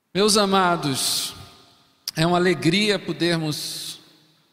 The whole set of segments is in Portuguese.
Meus amados, é uma alegria podermos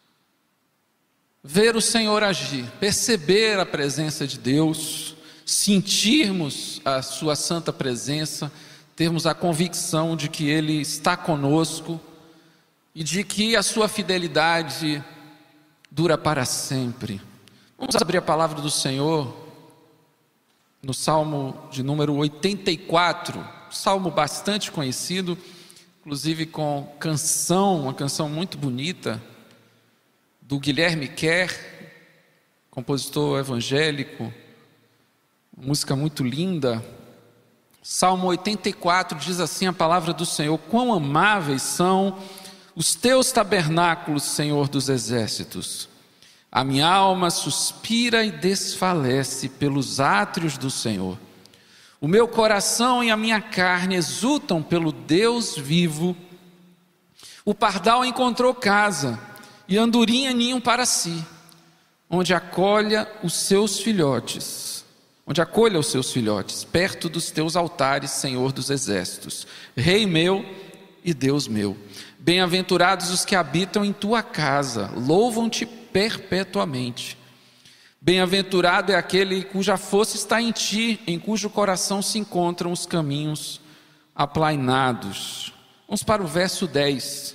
ver o Senhor agir, perceber a presença de Deus, sentirmos a sua santa presença, termos a convicção de que Ele está conosco e de que a sua fidelidade dura para sempre. Vamos abrir a palavra do Senhor no Salmo de número 84, salmo bastante conhecido, inclusive com canção, uma canção muito bonita, do Guilherme Kerr, compositor evangélico, música muito linda. Salmo 84 diz assim a palavra do Senhor: quão amáveis são os teus tabernáculos, Senhor dos exércitos. A minha alma suspira e desfalece pelos átrios do Senhor. O meu coração e a minha carne exultam pelo Deus vivo. O pardal encontrou casa e a andorinha ninho para si, onde acolha os seus filhotes, perto dos teus altares, Senhor dos exércitos, Rei meu e Deus meu. Bem-aventurados os que habitam em tua casa, louvam-te perpetuamente. Bem-aventurado é aquele cuja força está em ti, em cujo coração se encontram os caminhos aplainados. Vamos para o verso 10.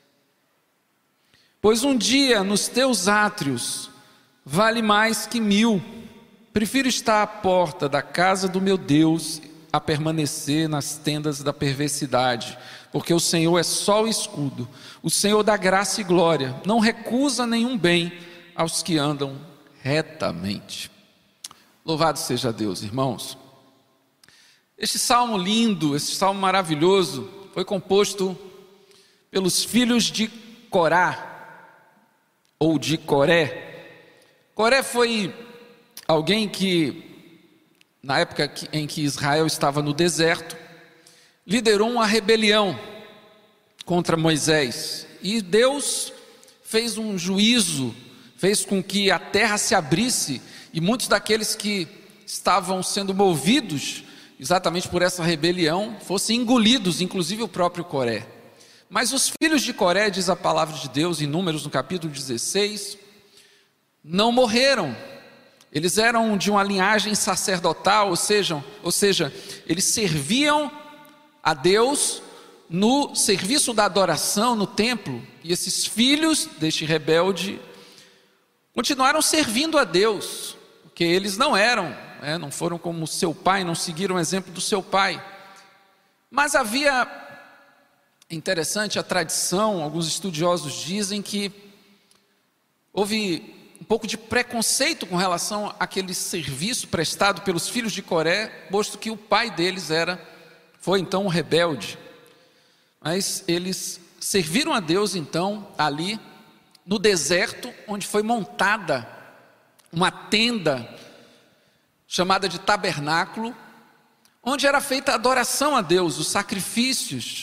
Pois um dia nos teus átrios vale mais que 1000. Prefiro estar à porta da casa do meu Deus a permanecer nas tendas da perversidade, porque o Senhor é sol e escudo, o Senhor dá graça e glória, não recusa nenhum bem aos que andam retamente. Louvado seja Deus, irmãos. Este salmo lindo, este salmo maravilhoso, foi composto pelos filhos de Corá, ou de Coré. Coré foi alguém que, na época em que Israel estava no deserto, liderou uma rebelião contra Moisés, e Deus fez um juízo, fez com que a terra se abrisse, e muitos daqueles que estavam sendo movidos exatamente por essa rebelião fossem engolidos, inclusive o próprio Coré. Mas os filhos de Coré, diz a palavra de Deus em Números no capítulo 16, não morreram. Eles eram de uma linhagem sacerdotal, ou seja, eles serviam a Deus no serviço da adoração no templo, e esses filhos deste rebelde continuaram servindo a Deus, porque eles não foram como seu pai, não seguiram o exemplo do seu pai. Mas havia, interessante, a tradição, alguns estudiosos dizem que houve um pouco de preconceito com relação àquele serviço prestado pelos filhos de Coré, posto que o pai deles foi então um rebelde. Mas eles serviram a Deus então ali no deserto, onde foi montada uma tenda chamada de tabernáculo, onde era feita a adoração a Deus, os sacrifícios.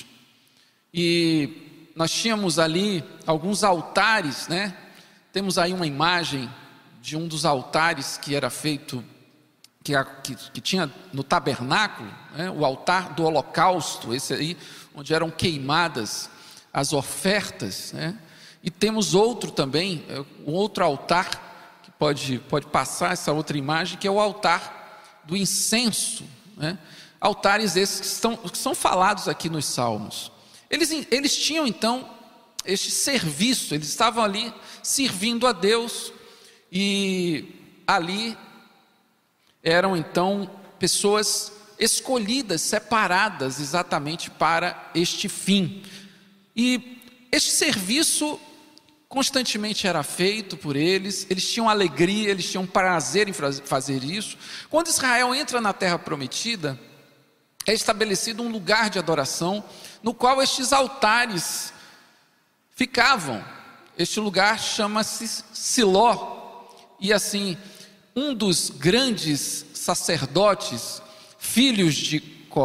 E nós tínhamos ali alguns altares, né? Temos aí uma imagem de um dos altares que era feito, que tinha no tabernáculo, né? O altar do holocausto, esse aí, onde eram queimadas as ofertas, né? E temos outro também, um outro altar, que pode passar essa outra imagem, que é o altar do incenso, né? Altares esses que são falados aqui nos Salmos. Eles tinham então este serviço, eles estavam ali servindo a Deus, e ali eram então pessoas escolhidas, separadas exatamente para este fim. E este serviço constantemente era feito por eles tinham alegria, eles tinham prazer em fazer isso. Quando Israel entra na terra prometida, é estabelecido um lugar de adoração, no qual estes altares ficavam. Este lugar chama-se Siló, e assim, um dos grandes sacerdotes, filhos de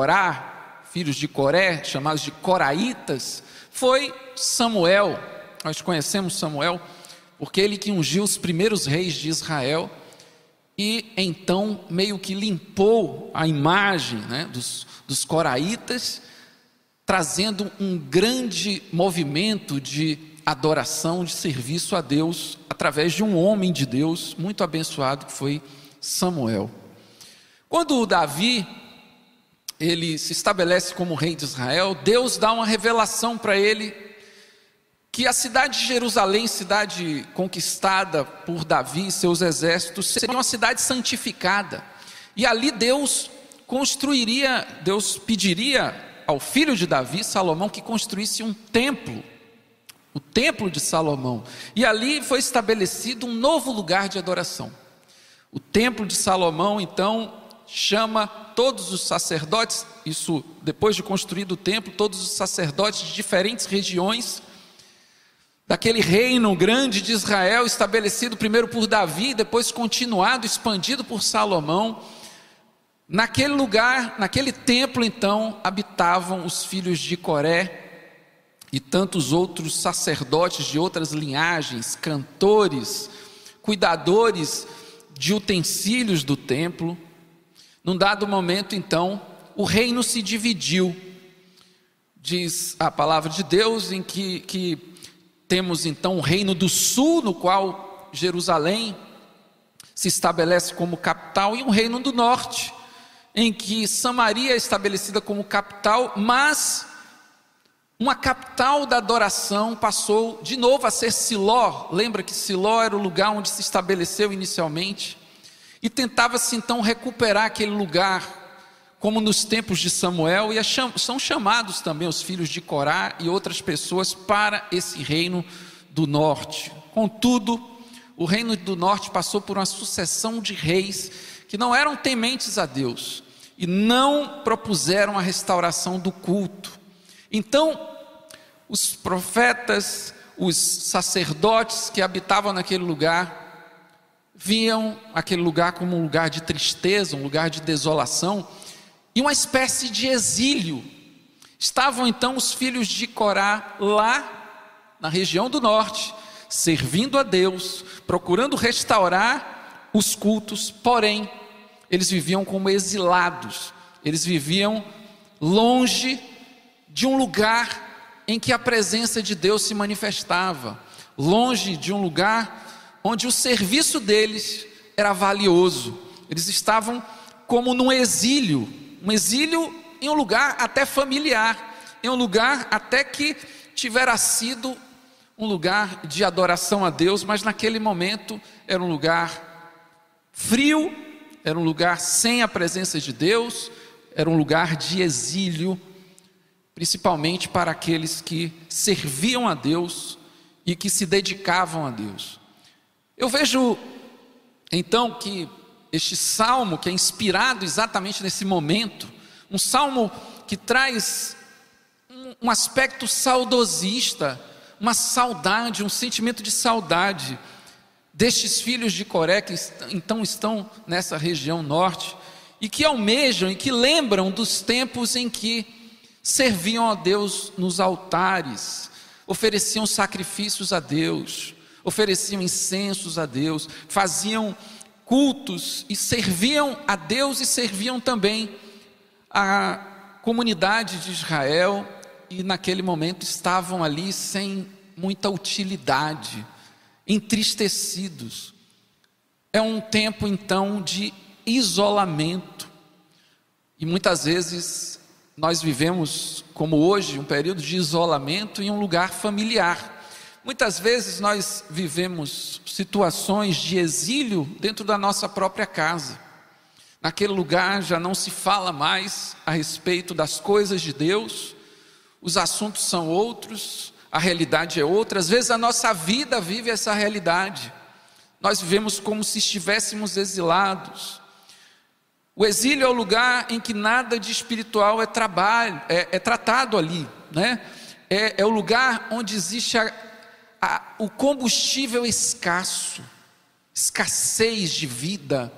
Coré, chamados de coraitas, foi Samuel. Nós conhecemos Samuel, porque ele que ungiu os primeiros reis de Israel, e então meio que limpou a imagem, né, dos coraitas, trazendo um grande movimento de adoração, de serviço a Deus, através de um homem de Deus muito abençoado, que foi Samuel. Quando Davi, ele se estabelece como rei de Israel, Deus dá uma revelação para ele, que a cidade de Jerusalém, cidade conquistada por Davi e seus exércitos, seria uma cidade santificada, e ali Deus pediria ao filho de Davi, Salomão, que construísse um templo, o templo de Salomão, e ali foi estabelecido um novo lugar de adoração. O templo de Salomão, então, chama todos os sacerdotes, isso depois de construído o templo, todos os sacerdotes de diferentes regiões, daquele reino grande de Israel, estabelecido primeiro por Davi, depois continuado, expandido por Salomão. Naquele lugar, naquele templo, então, habitavam os filhos de Coré e tantos outros sacerdotes de outras linhagens, cantores, cuidadores de utensílios do templo. Num dado momento, então, o reino se dividiu. Diz a palavra de Deus em que temos então o reino do sul, no qual Jerusalém se estabelece como capital, e um reino do norte, em que Samaria é estabelecida como capital, mas uma capital da adoração passou de novo a ser Siló. Lembra que Siló era o lugar onde se estabeleceu inicialmente, e tentava-se então recuperar aquele lugar, como nos tempos de Samuel, e são chamados também os filhos de Corá e outras pessoas para esse reino do norte. Contudo, o reino do norte passou por uma sucessão de reis que não eram tementes a Deus e não propuseram a restauração do culto. Então, os profetas, os sacerdotes que habitavam naquele lugar, viam aquele lugar como um lugar de tristeza, um lugar de desolação e uma espécie de exílio. Estavam então os filhos de Corá lá na região do norte, servindo a Deus, procurando restaurar os cultos, porém eles viviam como exilados, eles viviam longe de um lugar em que a presença de Deus se manifestava, longe de um lugar onde o serviço deles era valioso. Eles estavam como num exílio, um exílio em um lugar até familiar, em um lugar até que tivera sido um lugar de adoração a Deus, mas naquele momento era um lugar frio, era um lugar sem a presença de Deus, era um lugar de exílio, principalmente para aqueles que serviam a Deus e que se dedicavam a Deus. Eu vejo então que este salmo, que é inspirado exatamente nesse momento, um salmo que traz um aspecto saudosista, uma saudade, um sentimento de saudade destes filhos de Coré que então estão nessa região norte e que almejam e que lembram dos tempos em que serviam a Deus nos altares, ofereciam sacrifícios a Deus, ofereciam incensos a Deus, faziam cultos e serviam a Deus e serviam também a comunidade de Israel, e naquele momento estavam ali sem muita utilidade, entristecidos. É um tempo então de isolamento, e muitas vezes nós vivemos, como hoje, um período de isolamento em um lugar familiar. Muitas vezes nós vivemos situações de exílio dentro da nossa própria casa. Naquele lugar já não se fala mais a respeito das coisas de Deus, os assuntos são outros, a realidade é outra. Às vezes a nossa vida vive essa realidade. Nós vivemos como se estivéssemos exilados. O exílio é o lugar em que nada de espiritual é tratado ali, né? É o lugar onde existe o combustível escasso, escassez de vida.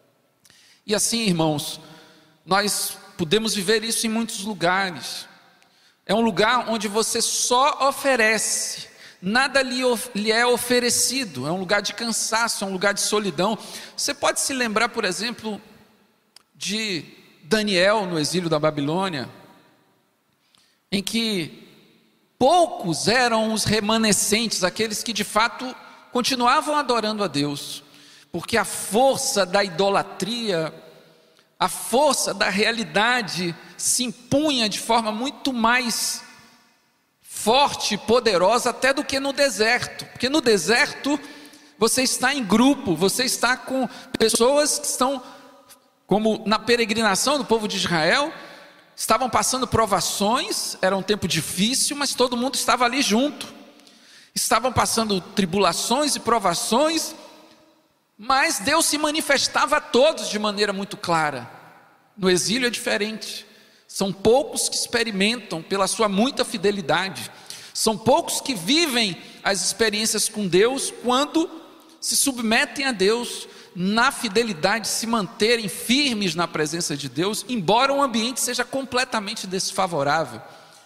E assim, irmãos, nós podemos viver isso em muitos lugares. É um lugar onde você só oferece, nada lhe é oferecido. É um lugar de cansaço, é um lugar de solidão. Você pode se lembrar, por exemplo, de Daniel no exílio da Babilônia. em que poucos eram os remanescentes, aqueles que de fato continuavam adorando a Deus, porque a força da idolatria, a força da realidade se impunha de forma muito mais forte e poderosa até do que no deserto, porque no deserto você está em grupo, você está com pessoas que estão, como na peregrinação do povo de Israel, estavam passando provações, era um tempo difícil, mas todo mundo estava ali junto. Estavam passando tribulações e provações, mas Deus se manifestava a todos de maneira muito clara. No exílio é diferente. São poucos que experimentam pela sua muita fidelidade. São poucos que vivem as experiências com Deus quando se submetem a Deus, na fidelidade, se manterem firmes na presença de Deus, embora o ambiente seja completamente desfavorável.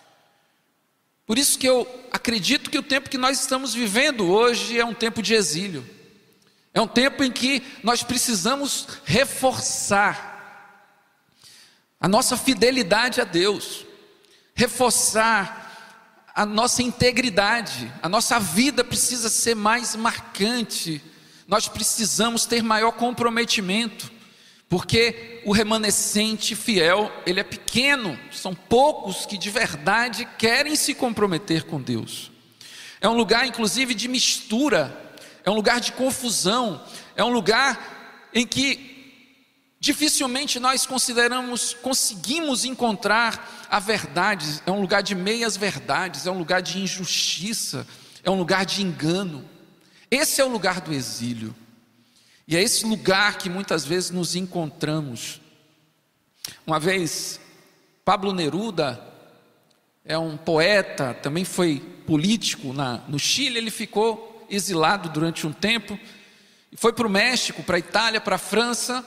Por isso que eu acredito que o tempo que nós estamos vivendo hoje é um tempo de exílio. É um tempo em que nós precisamos reforçar a nossa fidelidade a Deus, reforçar a nossa integridade, a nossa vida precisa ser mais marcante. Nós precisamos ter maior comprometimento, porque o remanescente fiel, ele é pequeno, são poucos que de verdade querem se comprometer com Deus. É um lugar inclusive de mistura, é um lugar de confusão, é um lugar em que dificilmente nós conseguimos encontrar a verdade, é um lugar de meias verdades, é um lugar de injustiça, é um lugar de engano. Esse é o lugar do exílio, e é esse lugar que muitas vezes nos encontramos. Uma vez, Pablo Neruda é um poeta, também foi político no Chile, ele ficou exilado durante um tempo, e foi para o México, para a Itália, para a França,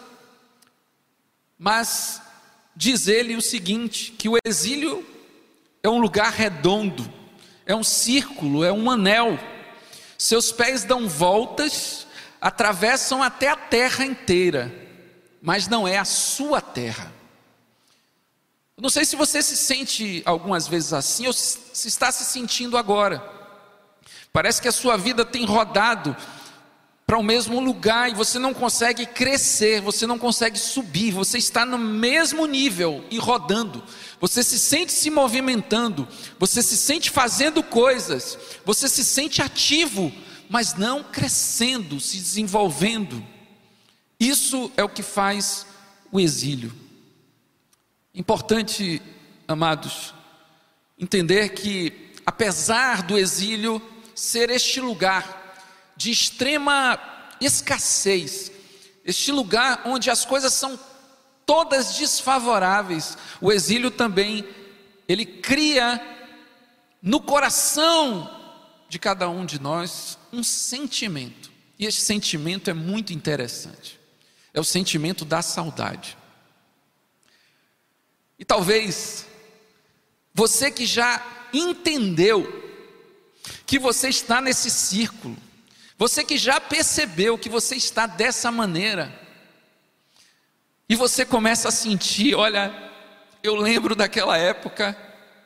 mas diz ele o seguinte, que o exílio é um lugar redondo, é um círculo, é um anel. Seus pés dão voltas, atravessam até a terra inteira, mas não é a sua terra. Eu não sei se você se sente algumas vezes assim, ou se está se sentindo agora. Parece que a sua vida tem rodado para o mesmo lugar e você não consegue crescer, você não consegue subir, você está no mesmo nível e rodando. Você se sente se movimentando, você se sente fazendo coisas, você se sente ativo, mas não crescendo, se desenvolvendo. Isso é o que faz o exílio. Importante, amados, entender que apesar do exílio ser este lugar de extrema escassez, este lugar onde as coisas são todas desfavoráveis, o exílio também, ele cria no coração de cada um de nós um sentimento, e esse sentimento é muito interessante, é o sentimento da saudade. E talvez você que já entendeu que você está nesse círculo, você que já percebeu que você está dessa maneira, e você começa a sentir, olha, eu lembro daquela época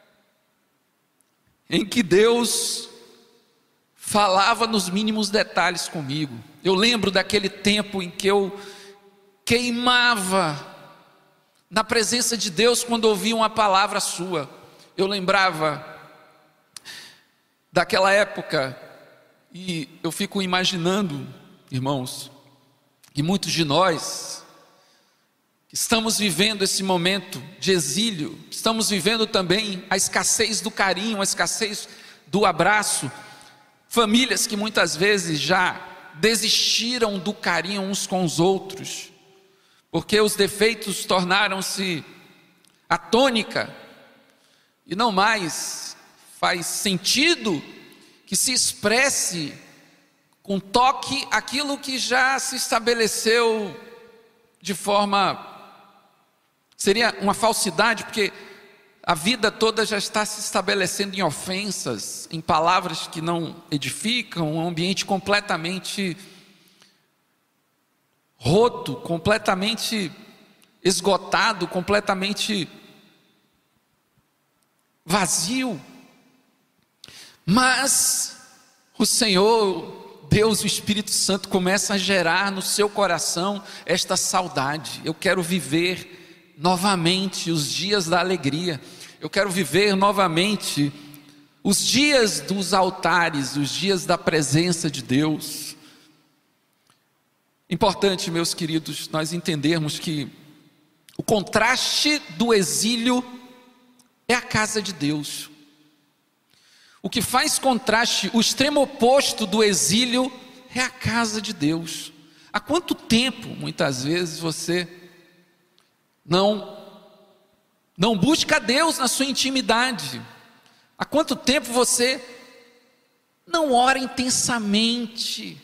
em que Deus falava nos mínimos detalhes comigo. Eu lembro daquele tempo em que eu queimava na presença de Deus quando ouvia uma palavra sua. Eu lembrava daquela época, e eu fico imaginando, irmãos, que muitos de nós estamos vivendo esse momento de exílio, estamos vivendo também a escassez do carinho, a escassez do abraço, famílias que muitas vezes já desistiram do carinho uns com os outros, porque os defeitos tornaram-se a tônica, e não mais faz sentido que se expresse com toque aquilo que já se estabeleceu de forma, seria uma falsidade, porque a vida toda já está se estabelecendo em ofensas, em palavras que não edificam, um ambiente completamente roto, completamente esgotado, completamente vazio. Mas o Senhor, Deus, o Espírito Santo começa a gerar no seu coração esta saudade. Eu quero viver novamente os dias da alegria. Eu quero viver novamente os dias dos altares, os dias da presença de Deus. Importante, meus queridos, nós entendermos que o contraste do exílio é a casa de Deus. O que faz contraste, o extremo oposto do exílio é a casa de Deus. Há quanto tempo, muitas vezes, você não busca Deus na sua intimidade? Há quanto tempo você não ora intensamente,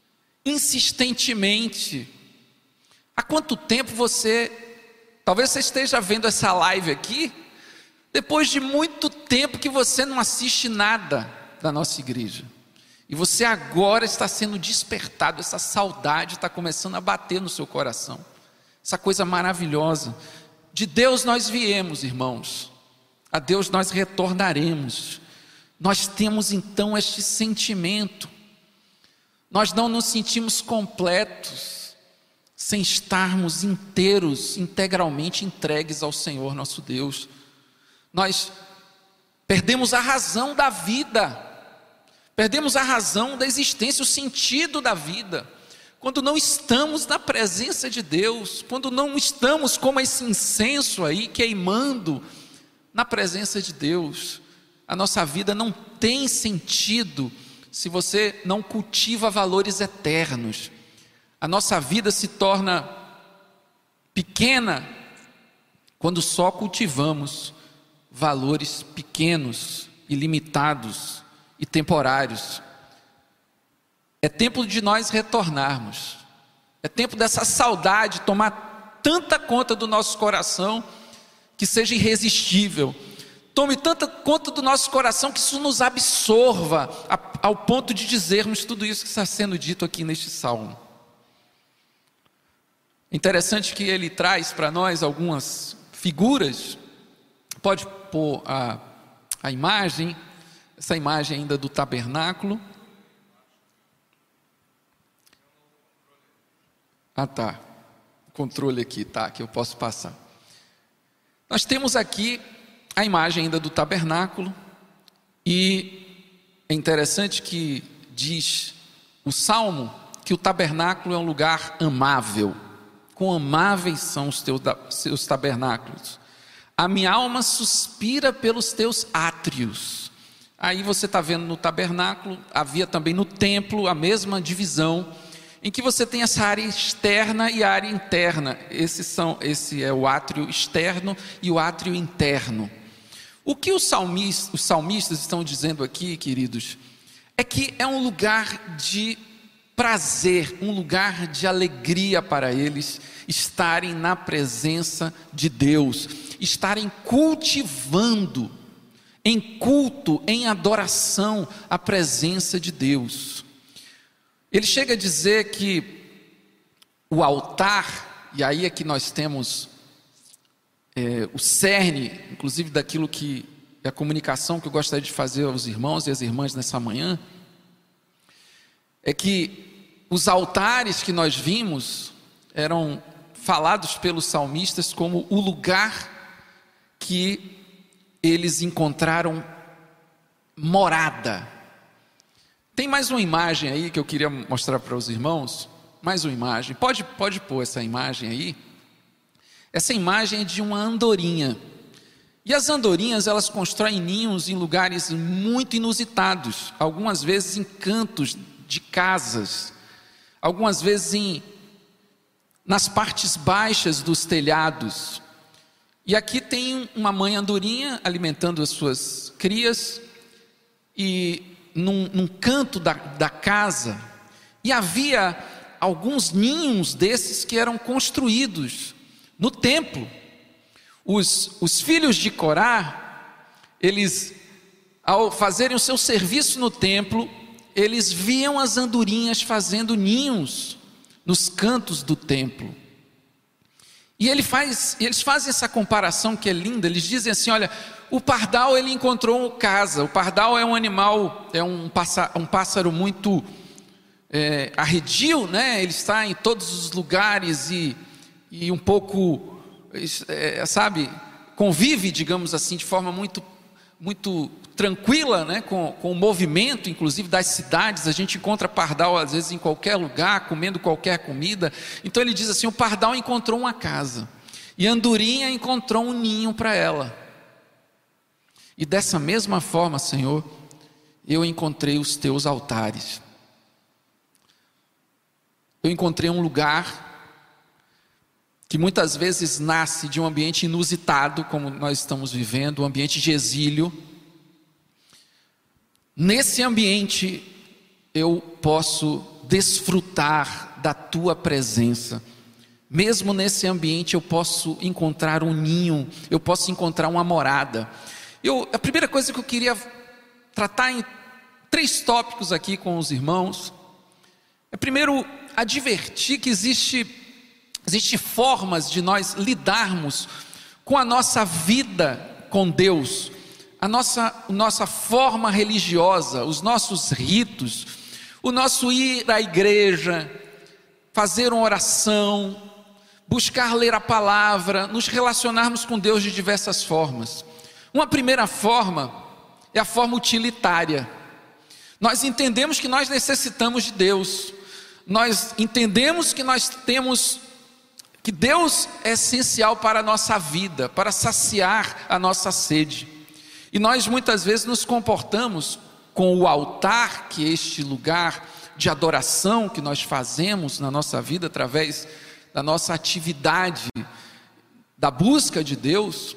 insistentemente? Há quanto tempo talvez você esteja vendo essa live aqui, depois de muito tempo que você não assiste nada da nossa igreja, e você agora está sendo despertado, essa saudade está começando a bater no seu coração, essa coisa maravilhosa. De Deus nós viemos, irmãos, a Deus nós retornaremos. Nós temos então este sentimento, nós não nos sentimos completos sem estarmos inteiros, integralmente entregues ao Senhor nosso Deus. Nós perdemos a razão da vida, perdemos a razão da existência, o sentido da vida, quando não estamos na presença de Deus, quando não estamos como esse incenso aí queimando na presença de Deus. A nossa vida não tem sentido se você não cultiva valores eternos. A nossa vida se torna pequena quando só cultivamos valores pequenos, ilimitados e temporários. É tempo de nós retornarmos. É tempo dessa saudade tomar tanta conta do nosso coração que seja irresistível. Tome tanta conta do nosso coração que isso nos absorva ao ponto de dizermos tudo isso que está sendo dito aqui neste salmo. Interessante que ele traz para nós algumas figuras. Pode pôr a imagem, essa imagem ainda do tabernáculo. Tá, o controle aqui, tá, que eu posso passar. Nós temos aqui a imagem ainda do tabernáculo, e é interessante que diz o Salmo que o tabernáculo é um lugar amável. Quão amáveis são os seus tabernáculos. A minha alma suspira pelos teus átrios. Aí você está vendo no tabernáculo, havia também no templo a mesma divisão, em que você tem essa área externa e a área interna. Esse é o átrio externo e o átrio interno. O que os salmistas estão dizendo aqui, queridos, é que é um lugar de prazer, um lugar de alegria para eles estarem na presença de Deus, estarem cultivando em culto, em adoração a presença de Deus. Ele chega a dizer que o altar, e aí é que nós temos o cerne, inclusive daquilo que é a comunicação que eu gostaria de fazer aos irmãos e às irmãs nessa manhã, é que os altares que nós vimos eram falados pelos salmistas como o lugar que eles encontraram morada. Tem mais uma imagem aí que eu queria mostrar para os irmãos. Mais uma imagem. Pode pôr essa imagem aí. Essa imagem é de uma andorinha. E as andorinhas, elas constroem ninhos em lugares muito inusitados. Algumas vezes em cantos de casas. Algumas vezes nas partes baixas dos telhados. E aqui tem uma mãe andorinha alimentando as suas crias. E num canto da casa. E havia alguns ninhos desses que eram construídos no templo. Os filhos de Corá, eles, ao fazerem o seu serviço no templo, eles viam as andorinhas fazendo ninhos nos cantos do templo. E eles fazem essa comparação que é linda. Eles dizem assim: olha, o pardal ele encontrou casa. O pardal é um animal, é um pássaro muito arredio, né? Ele está em todos os lugares e um pouco, convive, digamos assim, de forma muito, muito tranquila, né? com o movimento, inclusive, das cidades. A gente encontra pardal, às vezes, em qualquer lugar, comendo qualquer comida. Então ele diz assim: o pardal encontrou uma casa, e a andorinha encontrou um ninho para ela. E dessa mesma forma, Senhor, eu encontrei os teus altares. Eu encontrei um lugar que muitas vezes nasce de um ambiente inusitado, como nós estamos vivendo, um ambiente de exílio. Nesse ambiente eu posso desfrutar da tua presença. Mesmo nesse ambiente eu posso encontrar um ninho, eu posso encontrar uma morada. A primeira coisa que eu queria tratar em 3 tópicos aqui com os irmãos é, primeiro, advertir que existe formas de nós lidarmos com a nossa vida com Deus, a nossa forma religiosa, os nossos ritos, o nosso ir à igreja, fazer uma oração, buscar ler a palavra, nos relacionarmos com Deus de diversas formas. Uma primeira forma é a forma utilitária. Nós entendemos que nós necessitamos de Deus. Nós entendemos que Deus é essencial para a nossa vida, para saciar a nossa sede. E nós muitas vezes nos comportamos com o altar, que é este lugar de adoração que nós fazemos na nossa vida através da nossa atividade, da busca de Deus.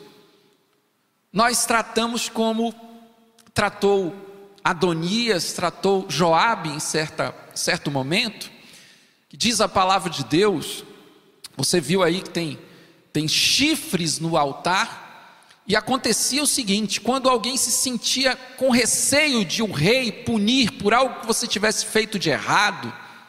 Nós tratamos como tratou Adonias, tratou Joabe em certo momento, que diz a palavra de Deus. Você viu aí que tem chifres no altar. E acontecia o seguinte: quando alguém se sentia com receio de um rei punir por algo que você tivesse feito de errado,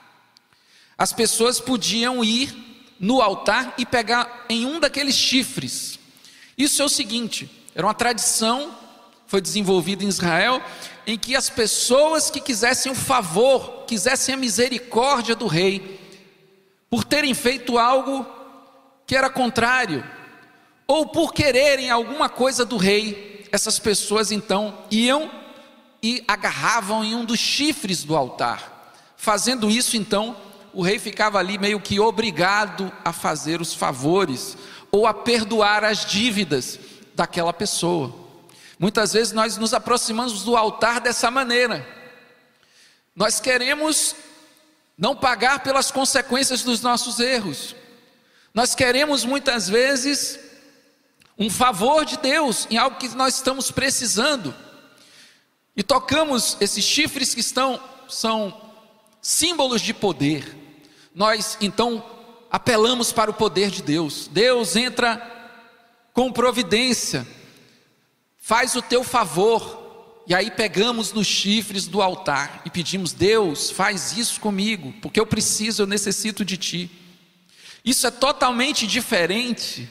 as pessoas podiam ir no altar e pegar em um daqueles chifres. Isso é o seguinte: era uma tradição, foi desenvolvida em Israel, em que as pessoas que quisessem o favor, quisessem a misericórdia do rei, por terem feito algo que era contrário, ou por quererem alguma coisa do rei, essas pessoas então iam e agarravam em um dos chifres do altar. Fazendo isso, então, o rei ficava ali meio que obrigado a fazer os favores, ou a perdoar as dívidas daquela pessoa. Muitas vezes nós nos aproximamos do altar dessa maneira. Nós queremos não pagar pelas consequências dos nossos erros. Nós queremos muitas vezes um favor de Deus em algo que nós estamos precisando. E tocamos esses chifres que são símbolos de poder. Nós então apelamos para o poder de Deus. Deus entra com providência, faz o teu favor, e aí pegamos nos chifres do altar e pedimos: Deus, faz isso comigo, porque eu preciso, eu necessito de ti. Isso é totalmente diferente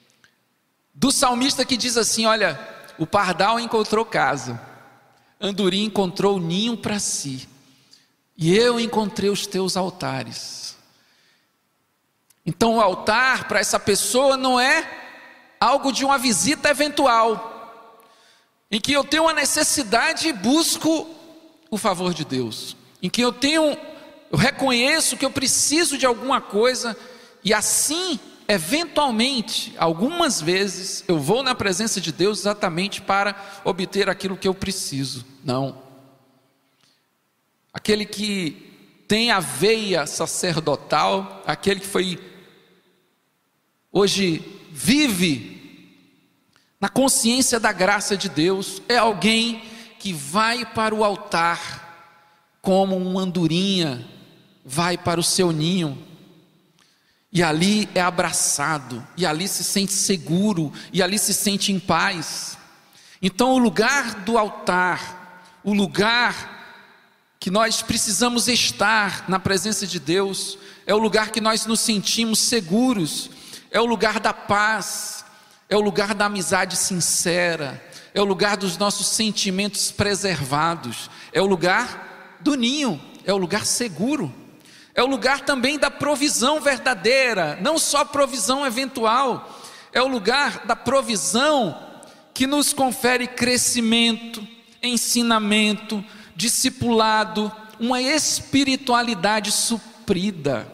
do salmista que diz assim: olha, o pardal encontrou casa, a andorinha encontrou ninho para si, e eu encontrei os teus altares. Então o altar para essa pessoa não é algo de uma visita eventual, em que eu tenho uma necessidade e busco o favor de Deus, em que eu reconheço que eu preciso de alguma coisa, e assim, eventualmente, algumas vezes, eu vou na presença de Deus exatamente para obter aquilo que eu preciso. Não. Aquele que tem a veia sacerdotal, aquele que hoje vive na consciência da graça de Deus, é alguém que vai para o altar como uma andorinha vai para o seu ninho, e ali é abraçado, e ali se sente seguro, e ali se sente em paz. Então o lugar do altar, o lugar que nós precisamos estar na presença de Deus, é o lugar que nós nos sentimos seguros, é o lugar da paz, é o lugar da amizade sincera, é o lugar dos nossos sentimentos preservados, é o lugar do ninho, é o lugar seguro, é o lugar também da provisão verdadeira, não só provisão eventual, é o lugar da provisão que nos confere crescimento, ensinamento, discipulado, uma espiritualidade suprida.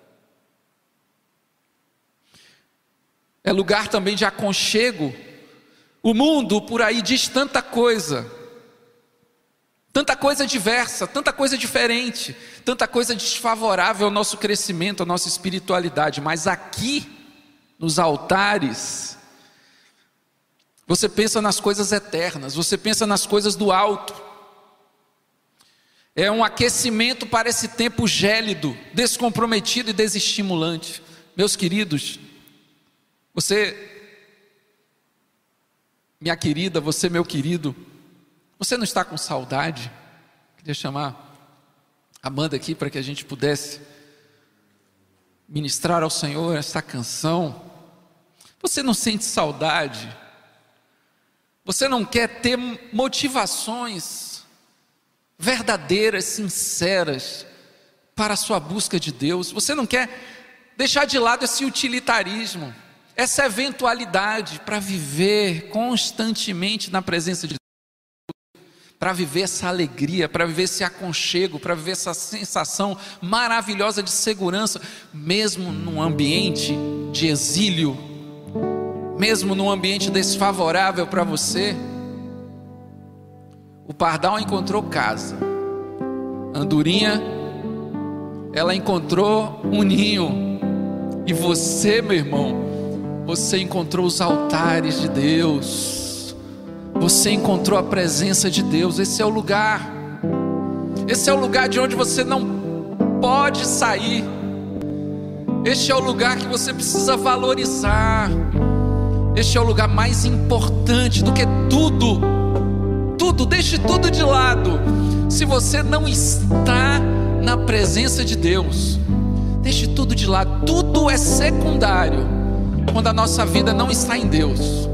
É lugar também de aconchego. O mundo por aí diz tanta coisa diversa, tanta coisa diferente, tanta coisa desfavorável ao nosso crescimento, à nossa espiritualidade, mas aqui, nos altares, você pensa nas coisas eternas, você pensa nas coisas do alto. É um aquecimento para esse tempo gélido, descomprometido e desestimulante. Meus queridos, você, minha querida, você, meu querido, você não está com saudade? Queria chamar a Amanda aqui para que a gente pudesse ministrar ao Senhor esta canção. Você não sente saudade? Você não quer ter motivações verdadeiras, sinceras para a sua busca de Deus? Você não quer deixar de lado esse utilitarismo, essa eventualidade, para viver constantemente na presença de Deus, para viver essa alegria, para viver esse aconchego, para viver essa sensação maravilhosa de segurança, mesmo num ambiente de exílio, mesmo num ambiente desfavorável para você. O pardal encontrou casa, a andorinha, ela encontrou um ninho, e você, meu irmão, você encontrou os altares de Deus, você encontrou a presença de Deus. Esse é o lugar de onde você não pode sair, este é o lugar que você precisa valorizar, este é o lugar mais importante do que tudo, deixe tudo de lado. Se você não está na presença de Deus, deixe tudo de lado, tudo é secundário quando a nossa vida não está em Deus.